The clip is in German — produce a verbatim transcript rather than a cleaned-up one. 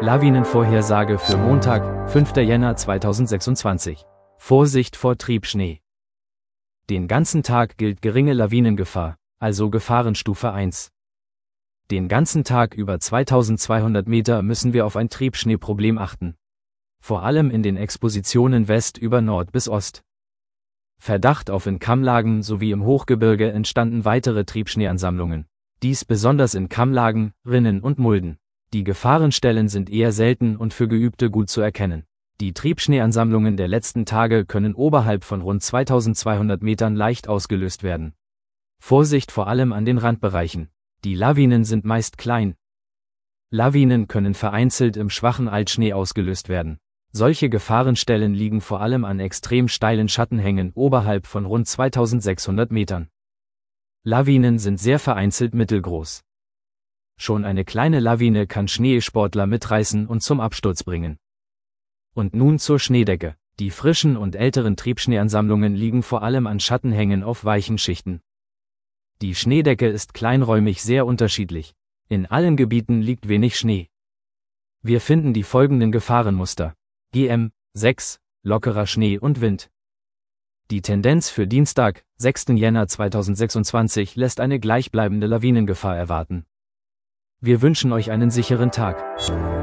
Lawinenvorhersage für Montag, fünfter Jänner zweitausendsechsundzwanzig. Vorsicht vor Triebschnee. Den ganzen Tag gilt geringe Lawinengefahr, also Gefahrenstufe eins. Den ganzen Tag über zweitausendzweihundert Meter müssen wir auf ein Triebschneeproblem achten. Vor allem in den Expositionen West über Nord bis Ost. Verdacht auf in Kammlagen sowie im Hochgebirge entstanden weitere Triebschneeansammlungen. Dies besonders in Kammlagen, Rinnen und Mulden. Die Gefahrenstellen sind eher selten und für Geübte gut zu erkennen. Die Triebschneeansammlungen der letzten Tage können oberhalb von rund zweitausendzweihundert Metern leicht ausgelöst werden. Vorsicht vor allem an den Randbereichen. Die Lawinen sind meist klein. Lawinen können vereinzelt im schwachen Altschnee ausgelöst werden. Solche Gefahrenstellen liegen vor allem an extrem steilen Schattenhängen oberhalb von rund zweitausendsechshundert Metern. Lawinen sind sehr vereinzelt mittelgroß. Schon eine kleine Lawine kann Schneesportler mitreißen und zum Absturz bringen. Und nun zur Schneedecke. Die frischen und älteren Triebschneeansammlungen liegen vor allem an Schattenhängen auf weichen Schichten. Die Schneedecke ist kleinräumig sehr unterschiedlich. In allen Gebieten liegt wenig Schnee. Wir finden die folgenden Gefahrenmuster. G M sechs, lockerer Schnee und Wind. Die Tendenz für Dienstag, sechsten Jänner zweitausendsechsundzwanzig lässt eine gleichbleibende Lawinengefahr erwarten. Wir wünschen euch einen sicheren Tag.